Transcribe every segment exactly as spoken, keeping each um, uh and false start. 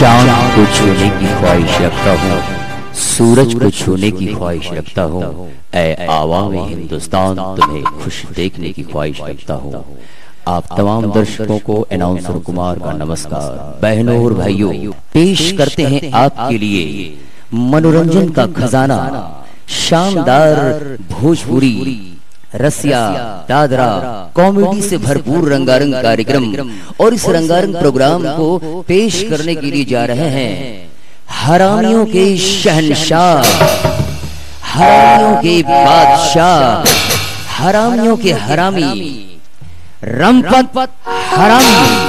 चांद को छूने की ख्वाहिश रखता हूँ, सूरज को छूने की ख्वाहिश रखता हूँ। ऐ आवाम हिंदुस्तान, तुम्हें खुश देखने की ख्वाहिश रखता हूँ। आप तमाम दर्शकों को अनाउंसर कुमार का नमस्कार। बहनों और भाइयों, पेश करते हैं आपके लिए मनोरंजन का खजाना, शानदार भोजपुरी, रसिया, दादरा, कॉमेडी से भरपूर रंगारंग कार्यक्रम। और इस रंगारंग प्रोग्राम को पेश करने के लिए जा रहे हैं हरामियों के शहंशाह, हरामियों के बादशाह, हरामियों के हरामी, रमपत हरामी।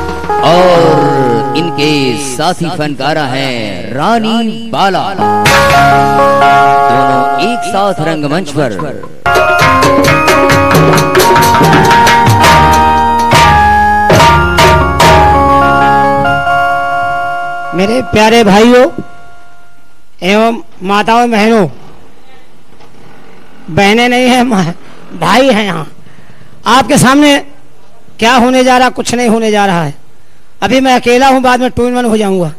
और इनके साथी फनकारा हैं रानी बाला। दोनों एक साथ रंगमंच पर। मेरे प्यारे भाइयों एवं माताओं बहनों, बहनें नहीं है, भाई हैं यहाँ। आपके सामने क्या होने जा रहा, कुछ नहीं होने जा रहा है। अभी मैं अकेला हूँ, बाद में टू इन वन हो जाऊंगा।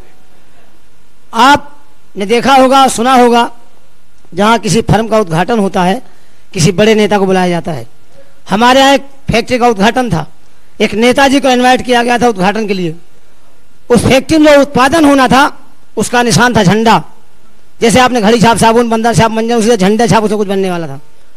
आपने देखा होगा, सुना होगा, जहाँ किसी फर्म का उद्घाटन होता है, किसी बड़े नेता को बुलाया जाता है। हमारे यहाँ एक फैक्ट्री का उद्घाटन था, एक नेताजी को इनवाइट किया गया था उद्घाटन के लिए। उस फैक्ट्री में जो उत्पादन होना था उसका निशान था झंडा। जैसे आपने घड़ी छाप, साबुन, बंदर छाप, मंजन, उससे झंडा छाप, उससे कुछ बनने वाला था।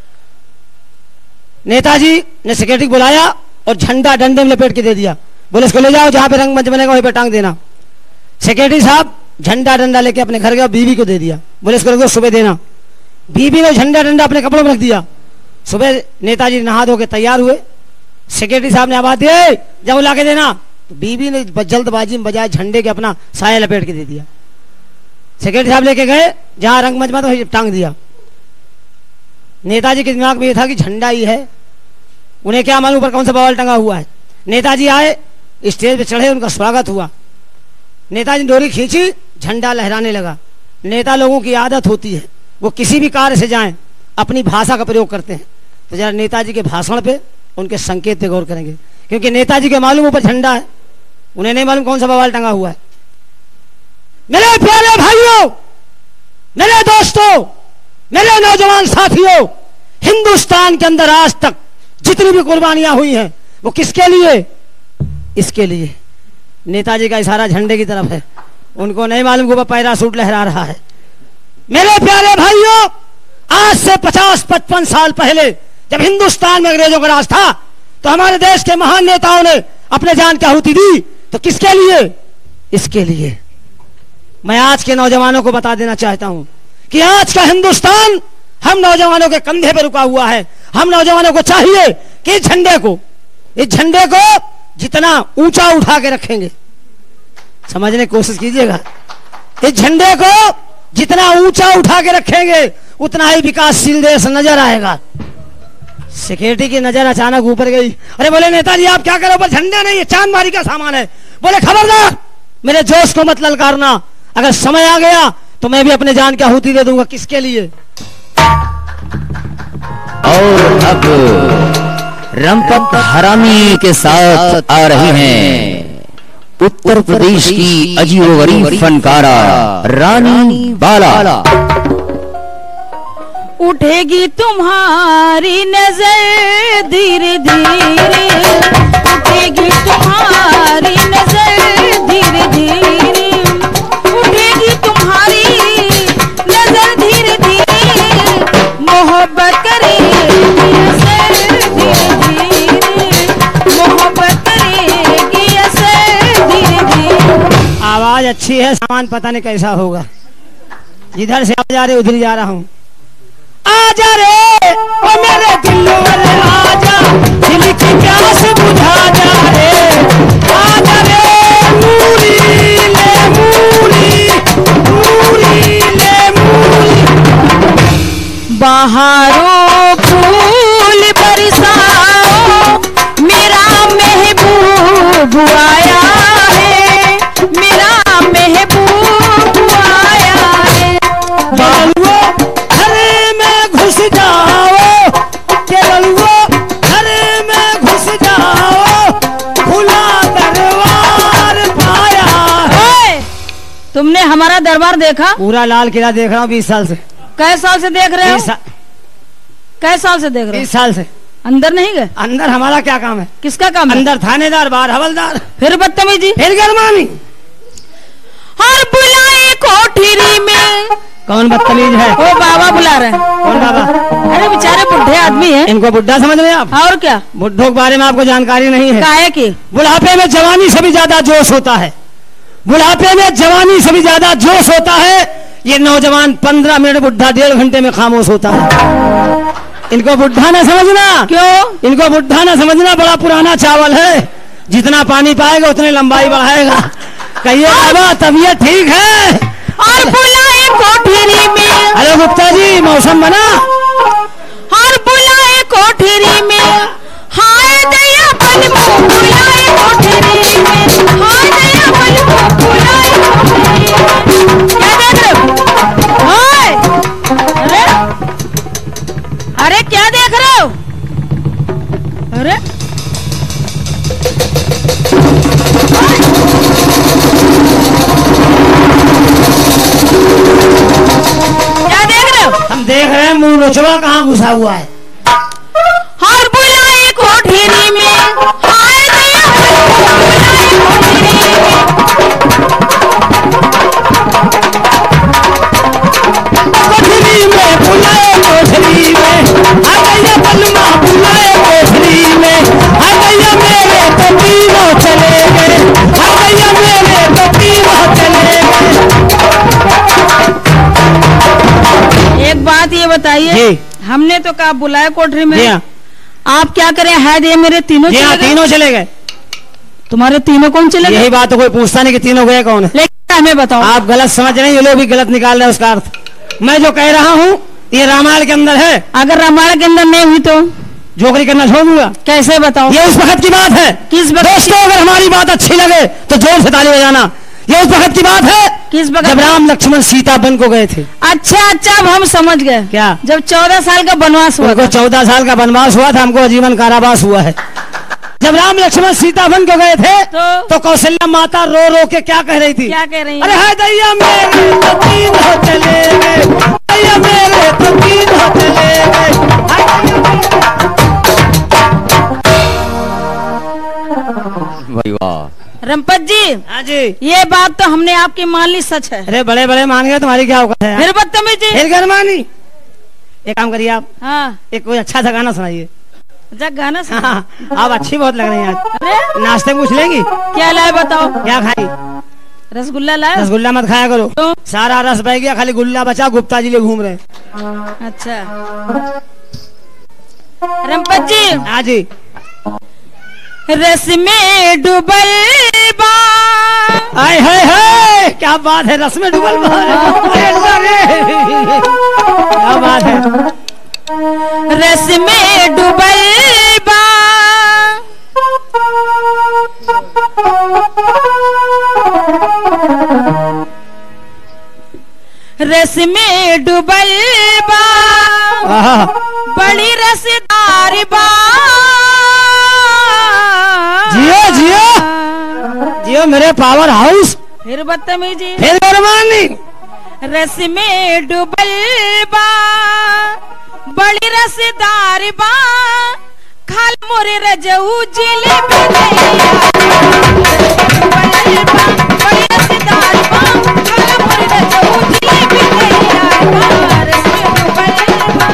नेताजी ने सेक्रेटरी बुलाया और झंडा डंडे में लपेट के दे दिया। बोले इसको ले जाओ, जहाँ पे रंगमंच बनेगा वहीं पे टांग देना। सेक्रेटरी साहब झंडा डंडा लेके अपने घर गया, बीवी को दे दिया। बोले इसको रख सुबह देना। बीवी ने झंडा डंडा अपने कपड़ों में रख दिया। सुबह नेताजी नहा धो के तैयार हुए। सेक्रेटरी साहब ने आवाज दी, जब ला के देना। तो बीवी ने जल्दबाजी में बजाय झंडे के अपना साया लपेट के दे दिया। सेक्रेटरी साहब लेके गए जहां रंगमंच में, तो टांग दिया। नेताजी के दिमाग में ये था कि झंडा ही है, उन्हें क्या मालूम ऊपर कौन सा बवाल टंगा हुआ है। नेताजी आए, स्टेज पे चढ़े, उनका स्वागत हुआ। नेताजी ने डोरी खींची, झंडा लहराने लगा। नेता लोगों की आदत होती है, वो किसी भी कार्य से जाएं अपनी भाषा का प्रयोग करते हैं। तो जरा नेताजी के भाषण पे, उनके संकेत पे गौर करेंगे, क्योंकि नेताजी के मालूम ऊपर झंडा है, उन्हें नहीं मालूम कौन सा बवाल टंगा हुआ है। मेरे प्यारे भाइयों, मेरे दोस्तों, मेरे नौजवान साथियों, हिंदुस्तान के अंदर आज तक जितनी भी कुर्बानियां हुई हैं वो किसके लिए? इसके लिए। नेताजी का इशारा झंडे की तरफ है, उनको नहीं मालूम कि वो पैरासूट लहरा रहा है। मेरे प्यारे भाइयों, आज से पचास पचपन साल पहले जब हिंदुस्तान में अंग्रेजों का राज था, तो हमारे देश के महान नेताओं ने अपने जान की आहुति दी। तो किसके लिए? इसके लिए। मैं आज के नौजवानों को बता देना चाहता हूं कि आज का हिंदुस्तान हम नौजवानों के कंधे पर रुका हुआ है। हम नौजवानों को चाहिए कि इस झंडे को इस झंडे को जितना ऊंचा उठा के रखेंगे, समझने की कोशिश कीजिएगा, इस झंडे को जितना ऊंचा उठा के रखेंगे उतना ही विकासशील देश नजर आएगा। सेक्रेटरी की नजर अचानक ऊपर गई। अरे बोले नेताजी आप क्या करो, ऊपर झंडा नहीं है, चांदमारी का सामान है। बोले खबरदार, मेरे जोश को मत ललकारना, अगर समय आ गया तो मैं भी अपने जान की आहुति दे दूंगा। किसके लिए? और अब रमपत हरामी के साथ आ रही हैं उत्तर प्रदेश की अजीबोगरीब फनकारा रानी बाला। उठेगी तुम्हारी नजर धीरे धीरे, उठेगी तुम्हारी नजर धीरे धीरे, उठेगी तुम्हारी नजर धीरे धीरे, मोहब्बत करेगी असर धीरे धीरे, मोहब्बत करेगी असर धीरे धीरे। आवाज अच्छी है, सामान पता नहीं कैसा होगा। जिधर से आ जा रहे उधर जा रहा हूँ। आजा रे ओ मेरे दिल वाले आजा, दिल की प्यास बुझा जा रे। आजा रे मूरी ले मूरी, मूरी ले मूरी। बहारों फूल बरसाओ, मेरा महबूब आया है, मेरा महबूब आया है। घुस जाओ केवल वो घर में घुस जाओ, खुला दरबार पाया है। तुमने हमारा दरबार देखा? पूरा लाल किला देख रहा हूँ बीस साल से। कै साल से देख रहे हो? बीस सा... कै साल से देख रहे हो? बीस साल से। अंदर नहीं गए? अंदर हमारा क्या काम है? किसका काम है? अंदर थानेदार, बाहर हवलदार। फिर बदतमीजी, फिर गरमानी। और बुलाए कोठरी में। कौन बदतमीज है? वो बाबा बुला रहे हैं। कौन बाबा? अरे बेचारे बुढ़े आदमी हैं। इनको बुढ़ा समझ रहे हैं आप? और क्या? बुढ़ों के बारे में आपको जानकारी नहीं है? काहे की? बुढ़ापे में जवानी से भी ज्यादा जोश होता है। बुढ़ापे में जवानी से भी ज्यादा जोश होता है। ये नौजवान पंद्रह मिनट, बुढ़ा डेढ़ घंटे में खामोश होता है। इनको बुढ़ा न समझना। क्यों? इनको बुढ़ा न समझना, बड़ा पुराना चावल है, जितना पानी पाएगा उतनी लंबाई बढ़ाएगा। कहिए बाबा तबीयत ठीक है? और बुलाए कोठरी में। अरे गुप्ता जी मौसम बना। और बुलाए कोठरी में, हाय दया बलमो बुलाए कोठरी में, हाय दया बलमो बुलाए कोठरी में। क्या देख रहे हो? हाय, अरे अरे क्या देख रहे हो? अरे क्या देख रहे हो? हम देख रहे हैं मुंह नोचवा कहाँ घुसा हुआ है। और बुलाए कोठरी में, हाय दया बुलाए कोठरी में। कोठरी में बुलाए कोठरी में, आ गया बलमा बुलाए कोठरी में, आ गया मेरे तो तीनों चले गए, आ गया मेरे तो तीनों चले गए। एक बात ये बताइए, हमने तो कहा बुलाए कोठरी में, आप क्या करें? है दे मेरे तीनों चले गए। तीनों चले गए। तुम्हारे तीनों कौन चले गए? यही बात तो कोई पूछता नहीं कि तीनों गए कौन है। लेकिन हमें बताओ। आप गलत समझ रहे हैं, ये लोग भी गलत निकाल रहे हैं उसका अर्थ। मैं जो कह रहा हूँ ये रामायण के अंदर है। अगर रामायण के अंदर नहीं हुई तो जोकरी करना छोड़ दूंगा। कैसे बताओ? ये उस वक्त की बात है। किस वक्त? दोस्तों अगर हमारी बात अच्छी लगे तो जोर से ताली बजाना। ये उस वक्त की बात है। किस वक्त? जब राम लक्ष्मण सीता वन को गए थे। अच्छा अच्छा, अब हम समझ गए। क्या? जब चौदह साल का वनवास हुआ था। चौदह साल का वनवास हुआ था, हमको आजीवन कारावास हुआ है। जब राम लक्ष्मण सीता वन को गए थे तो, तो कौशल्या माता रो रो के क्या कह रही थी? क्या कह रही है? अरे है दैया मेरे तो तीनों चले गए, दैया मेरे तो तीनों चले गए। रंपत जी, हाँ जी, ये बात तो हमने आपकी मान ली, सच है। अरे बड़े बड़े मान गए, तुम्हारी क्या औकात है? फिर बदतमीजी, फिर गरमानी। एक काम करिए आप, हाँ एक कोई अच्छा सा गाना सुनाइए। अच्छा गाना सुना। हाँ, आप अच्छी बहुत लग रही हैं आज। अरे नाश्ते में कुछ लेंगी? क्या लाए बताओ? क्या खाई? रसगुल्ला लाए? रसगुल्ला मत खाया करो, तो? सारा रस बह गया, खाली गुल्ला बचा। गुप्ता जी ले घूम रहे हैं। अच्छा रंपत जी, हाँ जी, रस में डुबल बा। आय हाय हाय, क्या बात है, रस में डुबल बा। अरे अरे, क्या बात है। रस में डुबल बा, रस में डुबल बा, आहा, बड़ी रसदार बा। जियो जियो जियो मेरे पावर हाउस। फिर बदतमीजी, फिर गरमानी। रस में डुबल बा, बड़ी रसदार बा। खाल मोरे रजऊ जिलेबी नैया, डुबल बा, बड़ी रसदार बा। खाल मोरे रजऊ जिलेबी नैया, रस में डुबल बा।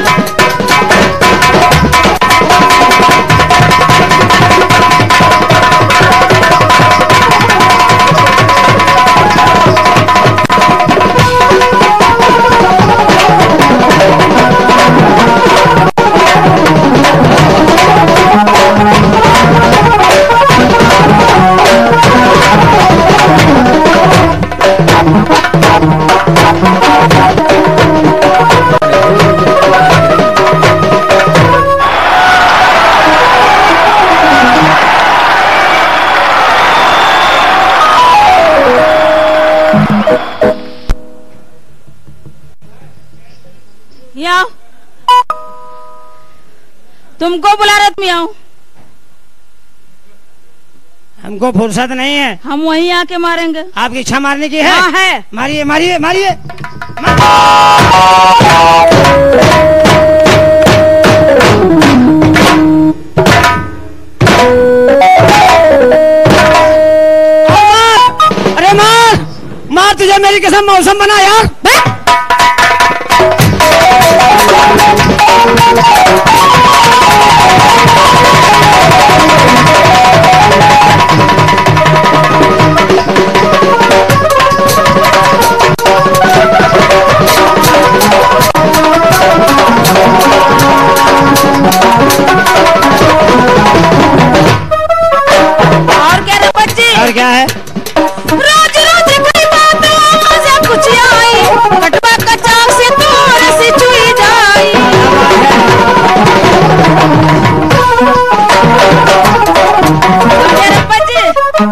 यहाँ तुमको बुला रहा, तुम यहाँ हमको फुर्सत नहीं है। हम वहीं आके मारेंगे। आपकी इच्छा मारने की है? हाँ है। मारिए मारिए मारिए। अरे मार मार, तुझे मेरी कसम मौसम बना यार। और क्या रे बच्ची? और क्या है? रोज रोज कई बातों से कुछ आई, कटवा कचाक से तोर से चुई जाई। और क्या रे बच्ची?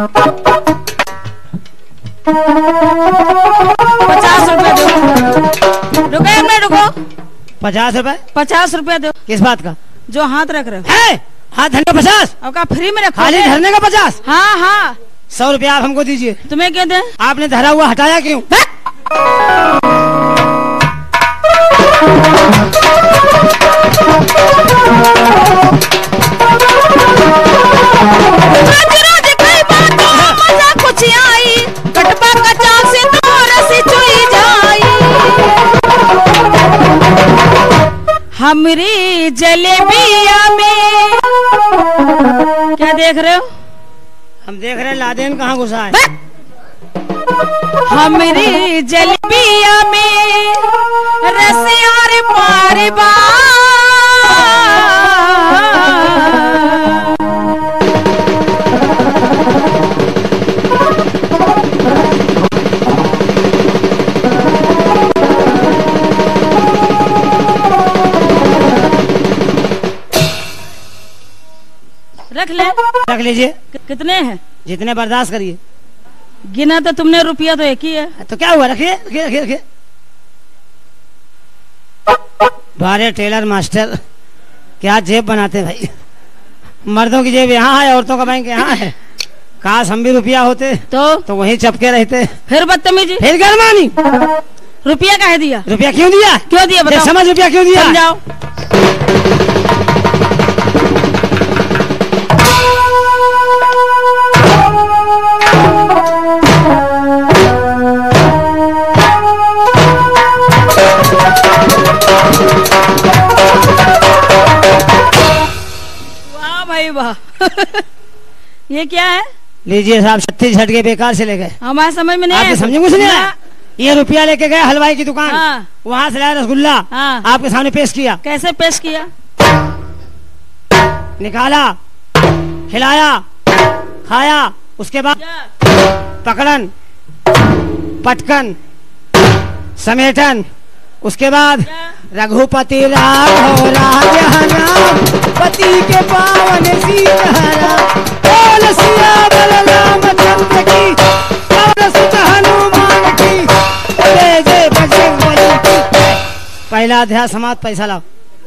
पचास रुपए दो। रुको एक मिनट रुको। पचास रुपए? पचास रुपए दो। किस बात का? जो हाथ रख रहे हो। है हाथ धरने का पचास? अब का फ्री में रखो? खाली धरने का पचास? हाँ हाँ। सौ रुपया आप हमको दीजिए। तुम्हें क्या दे? आपने धरा हुआ हटाया क्यों? रोज रोज कई बातों मजा कुछ आई, कटवा कचाक से तोर से चुई जाई। हमरी जलेबिया में क्या देख रहे हो? हम देख रहे हैं लादेन कहाँ घुसा है। हमरी जलेबिया में रसियार पार बा। रख ले। रख लीजिए। कि- कितने हैं? जितने बर्दाश्त करिए। गिना तो तुमने, रुपया तो एक ही है। तो क्या हुआ, रखिए रखिए रखिए रखिए। बारे टेलर मास्टर क्या जेब बनाते भाई। मर्दों की जेब यहाँ है, औरतों का बैंक यहाँ है। काश हम भी रुपया होते तो तो वहीं चपके रहते। फिर बदतमीजी। फिर गरमानी। रुपया काहे दिया? रुपया क्यों दिया? क्यों दिया बताओ? समझ रुपया क्यों दिया? समझाओ। वाह भाई वाह। ये क्या है? लीजिए साहब, छत्तीस झटके बेकार से ले गए। हमारे समझ में नहीं आपके है। समझे कुछ नहीं आया? ये रुपया लेके गए हलवाई की दुकान। हाँ। वहाँ से लाया रसगुल्ला। हाँ। आपके सामने पेश किया। कैसे पेश किया? निकाला, खिलाया, खाया, उसके बाद पकड़न, पटकन, समेटन, उसके बाद रघुपति राघव राजा नाम, पति के पावन सीतारा, बोल सिया बलराम चंद्र की, पवन सुत हनुमान की, जय जय बजरंगबली की। पहला अध्याय समाप्त। पैसा लाओ।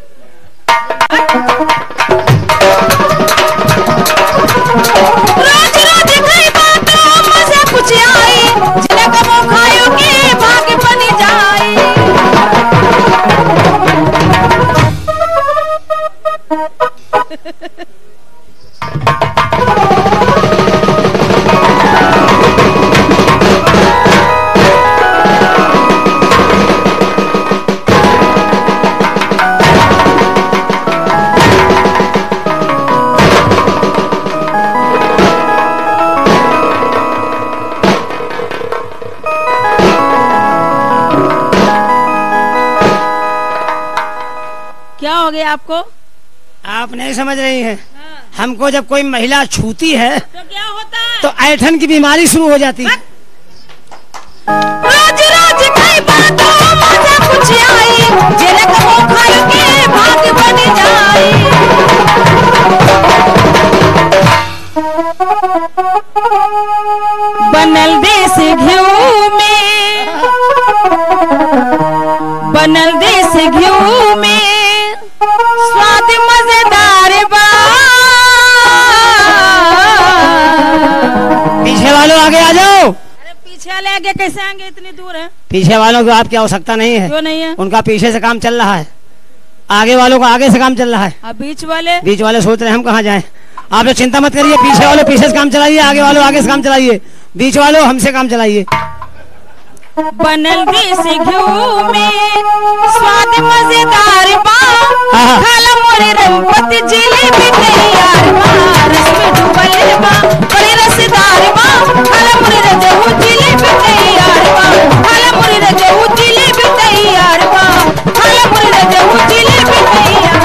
रोज रोज कई बातों मजा कुछ आई, जिन्हें कबो खायो के भाग्य बनी जाई। क्या हो गया आपको? आप नहीं समझ रही हैं। हमको जब कोई महिला छूती है तो क्या होता है? तो ऐठन की बीमारी शुरू हो जाती है। रोज रोज कई बातों मजा कुछ आई, जिन्हें कबो खायो के भाग्य बनी जाई। बनल देश घिऊ में, बनल देश घिऊ में स्वाद मजेदार बा। पीछे वाले आगे कैसे आएंगे, इतनी दूर है। पीछे वालों को आपकी आवश्यकता नहीं है। क्यों नहीं है? उनका पीछे से काम चल रहा है, आगे वालों को आगे से काम चल रहा है। अब बीच वाले बीच वाले सोच रहे हैं हम कहाँ जाएं। आप लोग चिंता मत करिए, पीछे वालों पीछे से काम चलाइए, आगे वालों आगे से काम चलाइए, बीच वालों हमसे काम चलाइए। बनल देसी घी में स्वाद मजेदार बा, खाला मोरे रंगपति जिलेबी तैयार बा, रस में डूबल बा बड़ी रसदार बा, खाला मोरे रजहू जिलेबी तैयार बा, खाला मोरे रजहू जिलेबी तैयार बा, खाला मोरे रजहू जिलेबी तैयार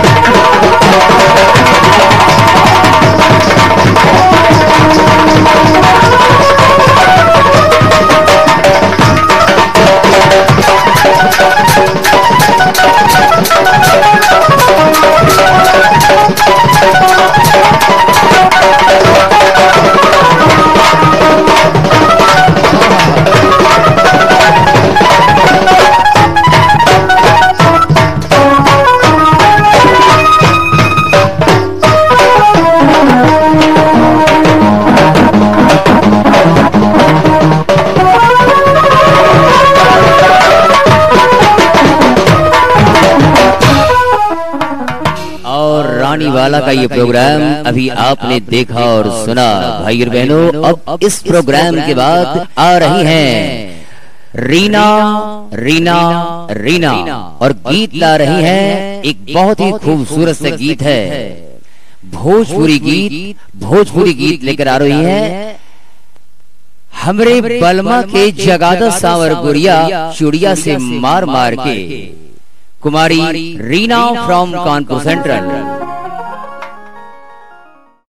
वाला का ये प्रोग्राम अभी आपने देखा और सुना। भाई और बहनों, अब इस प्रोग्राम के बाद आ रही हैं रीना रीना रीना और गीत ला रही हैं एक बहुत ही खूबसूरत सा गीत है, भोजपुरी गीत। भोजपुरी गीत लेकर आ रही है हमरे बलमा के जगादा सावर गुड़िया चुड़िया से मार मार के, कुमारी रीना फ्रॉम कानपुर सेंट्रल।